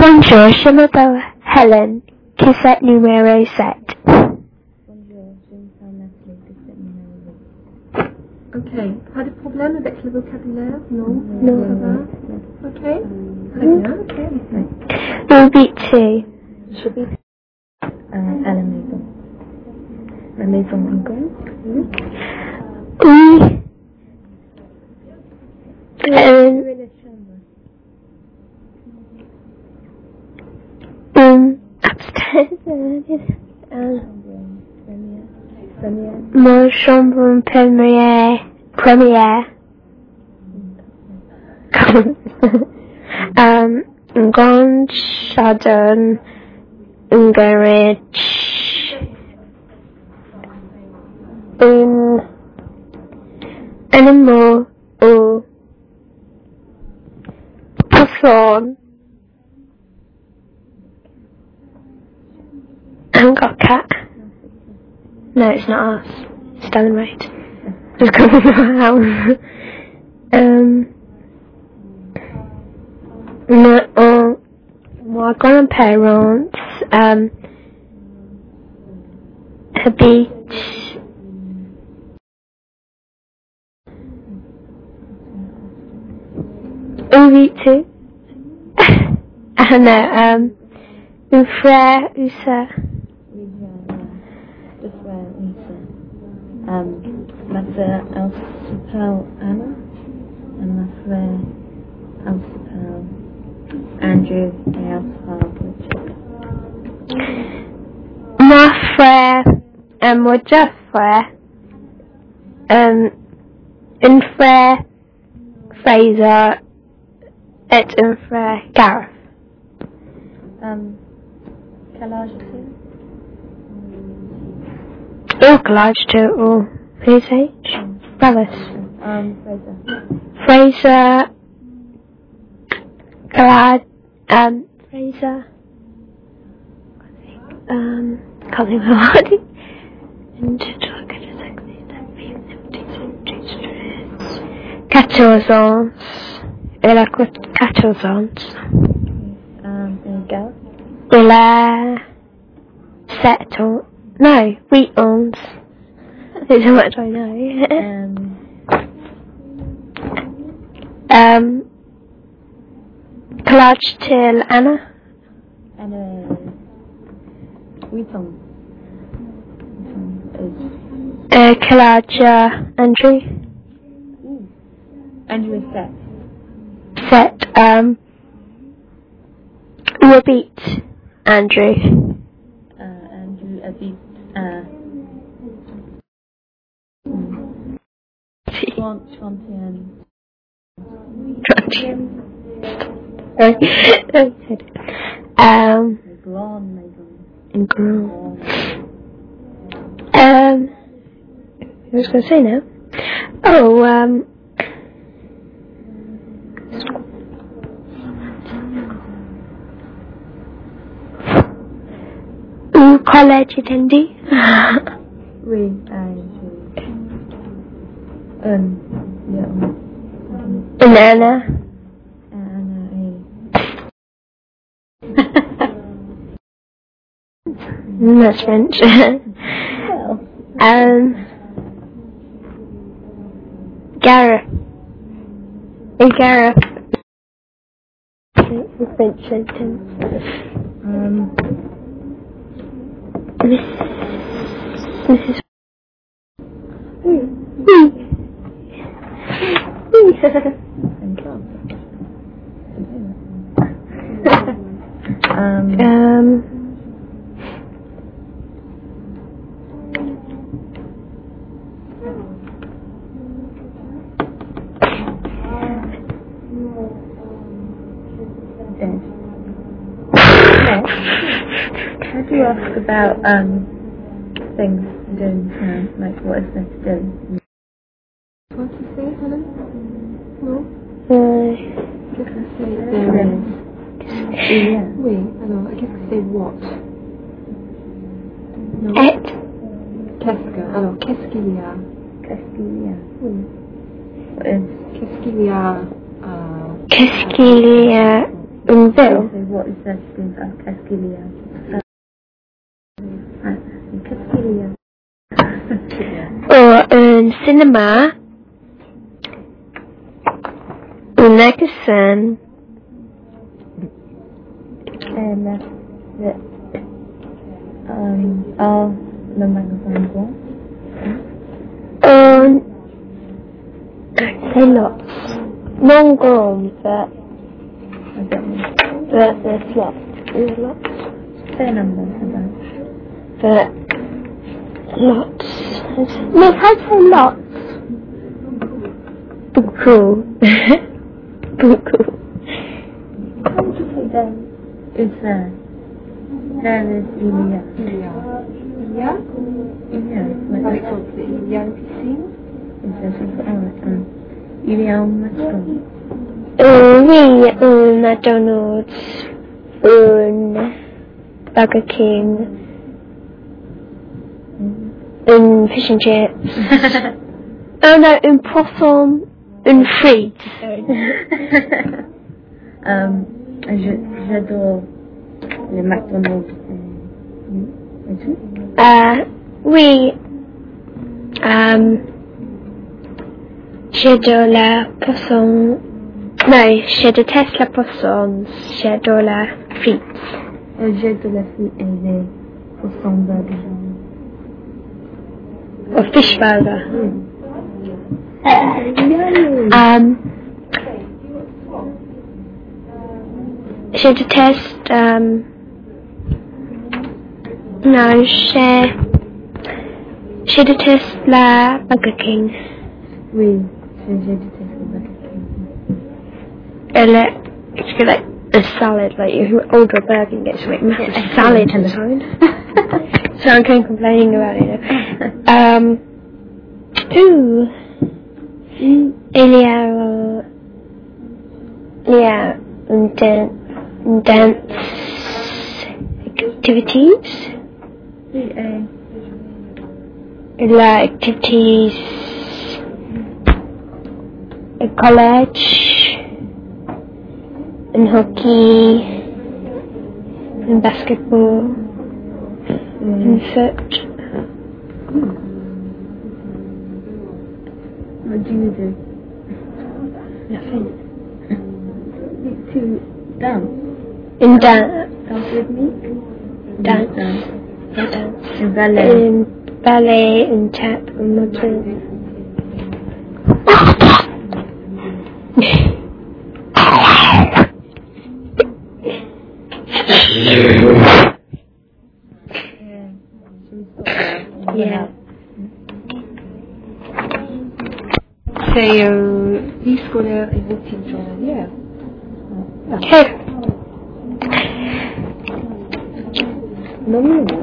Bonjour, je m'appelle Helen. Cassette numéro 7. Bonjour, je m'appelle Nathalie, cassette numéro 8. Ok. Pas de problème avec le vocabulaire? Non. Non. Ça va? Ok. Très bien. Ok. Ubiti. J'habite à la maison. La maison en grande? Oui. Où est la chambre? Upstairs. Première. Mon chambre première. Une grande jardin, une garage, un animal ou person. I haven't got a cat. No, it's not us. It's down the road. It's coming from our house. My grandparents, habite Uvitu. No, un frère, Usa. Oui, deux frères, une sœur. Ma sœur, elle s'appelle Anna, et ma frère, elle s'appelle Andrew, et elle s'appelle Richard. Mon frère, mon deux frères, un frère, Fraser, et un frère, Gareth. Quel âge as-tu? All collage to all. Whose age? Brothers. Fraser. Fraser, Glad, Fraser, can't think of what. And 14 ans. Elle a 14 ans. And Gareth? Elle a 7 ans. No, 8 ans. That's how much I know. Collage till Anna. Anna, 8 ans. Collage Andrew. Andrew is 7. Set, repeat Andrew. Andrew habite 21. I was going to say now. College attendee. Oui, Anna. That's French. Gareth. Gareth. French sentence. Mrs. How do you ask about things to do, like what is there to do? What to say, Helen? No? Qu'est-ce que c'est? There is. Oui, alors, qu'est-ce que c'est what? Non? Qu'est-ce que? Alors, qu'est-ce qu'il y a? Qu'est-ce qu'il y a? Oui. What is? Qu'est-ce qu'il y a? Qu'est-ce qu'il y a Bill. So what is that thing of Cascadia? Cascadia. Or cinema. Nagasan. And the microphone. I'd say lots. Non-grom, but there's lots. There's lots. Say a number. But lots. Nick, I'd say lots. Buku. Buku. How would you say that? It's there is Ilya. Yeah? Ilya. Like something young scene? Ilya Maston. We own McDonald's, own Burger King, own fish and chips. Oh no, own possum, own frites. J'adore les McDonald's. J'adore la poisson. No, je déteste la poisson. J'adore la frite. J'adore la frite et les poissons burgers. Or fish burger. Je déteste, non, je déteste la Burger King. Oui, je déteste le Burger King. It's like a salad, like you order a burger and get some massive salad inside. So I'm kind of complaining about it. Dance activities. Like activities at college, and hockey, and basketball, and foot. What do you do? Nothing. To dance. In dance. Dance with me? Dance. Dance. In ballet. In ballet and tap and modern. Yeah. C'est vie scolaire et routine journalière. Okay. Normalement,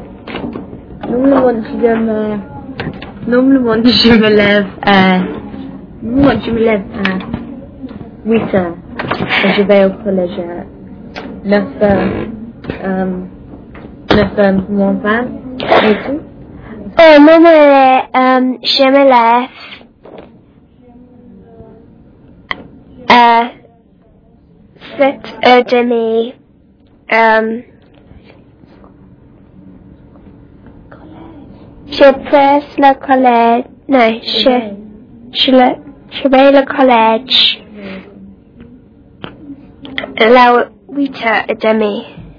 je me lève à 8h et je vais au collège à 9h moins 20 et tout. Je me lève à 7h30. Je presse le collège. Non, je vais le collège à 8h30.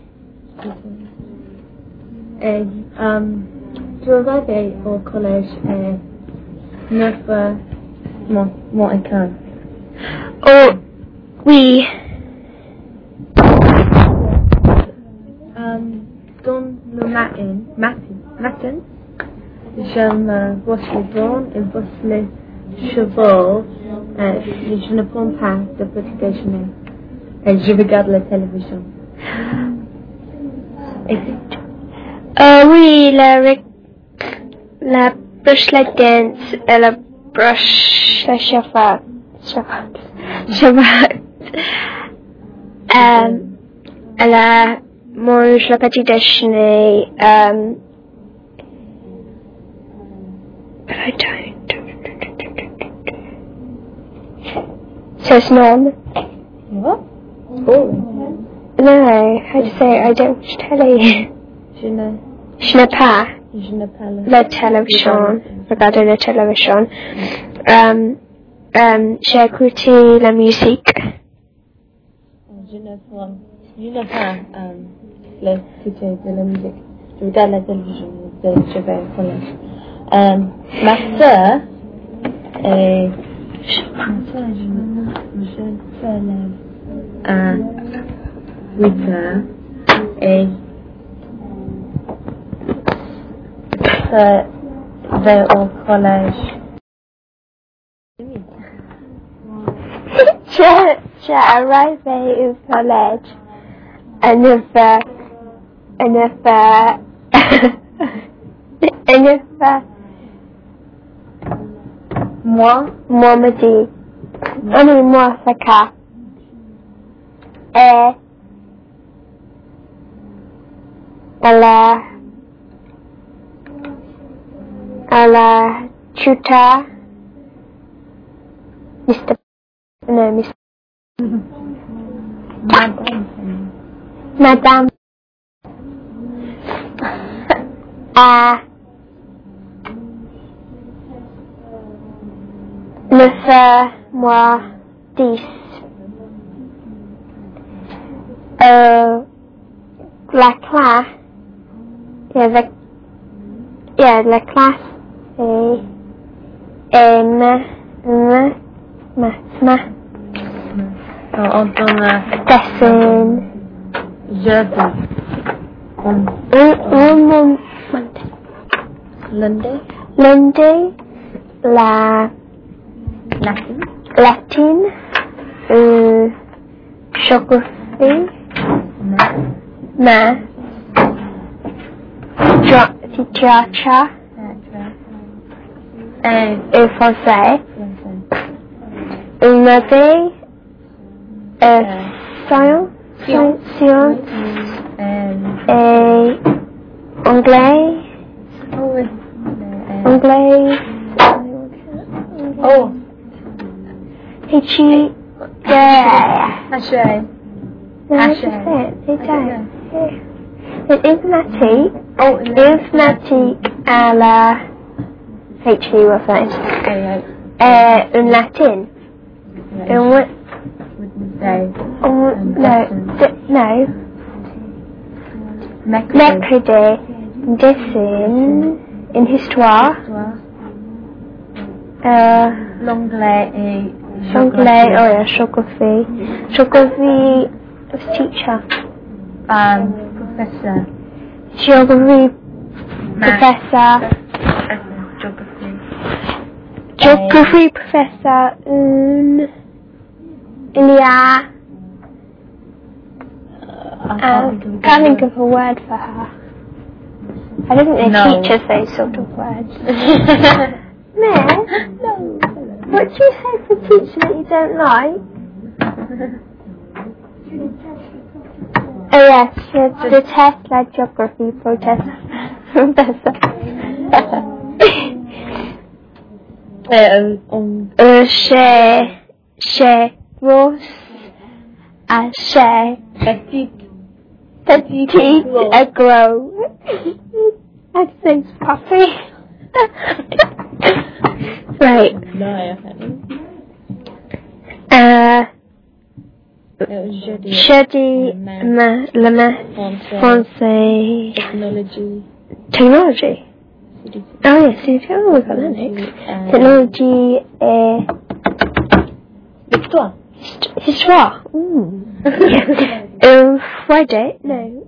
Et je vais au collège à 9h moins un quart. Oh, oui. Dans le matin, je me brosse les dents et brosse les cheveux. Je ne prends pas de petit déjeuner. Et je regarde la télévision. Et Oui, la brosse la dents et la brosse la cheveux. Elle mange le petit déjeuner. But I don't. So it's none. what? Boring. No, how do you say it? I don't watch telly. Je n'ai pas la télévision. Regarder la télévision. J'ai écouté la musique. Je n'ai pas l'écouter de la musique. Je regarde la télévision. Je vais au collège. Ma sœur est... Je se lève à 8 heures et je vais au collège. J'ai arrivé au collège à 9 heures. Moi midi. Moi, c'est cas. Et à la tuta, Madame. À 9h10. La classe la classe dessin. Lundi, la Latin, géographie, math, théâtre, et français. Mardi, science, et anglais. Oh. H-E, yeah. Hashay. Informatique. Informatique à la H-E, what's that? Un latin. No. Mercredi. Dessin. Une histoire. L'anglais et géographie. Géographie teacher. Professor. Geography professor. Geography professor. Il y a. Can't think of a word for her. I don't think they teach us those sort of words. No. What do you say for a teacher that you don't like? Oh yes, the test like geography professor. Chez Rose à chez Petite agro. That seems puffy. Right. Jeudi, le math, français, technology. Oh yes, we've got that next. Technology et histoire. Friday, no.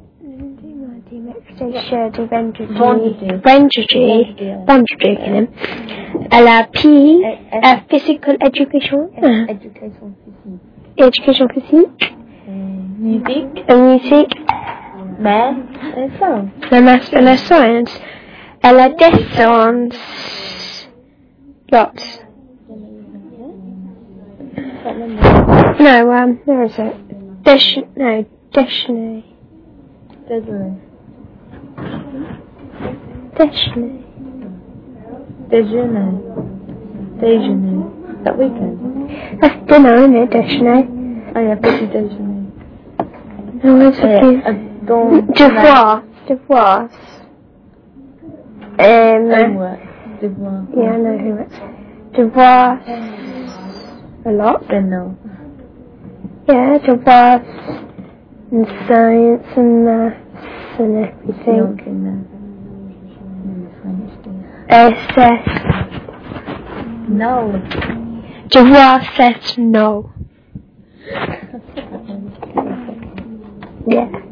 Vendredi. Elle a P, physical education. Education physique. Musique. Math and science. La math and la science. Elle a des sciences. Lots. No, where is it? Dictionary. Déjeuner. That weekend. That's dinner, isn't it? Dictionary. Oh yeah, petit déjeuner. No, it's okay. Devoir. Devoir. Homework. Devoir. Yeah, I know who it's. Devoir. A lot. Then no. Yeah, devoir. And science and maths and everything. No. Devoir says no. Yeah.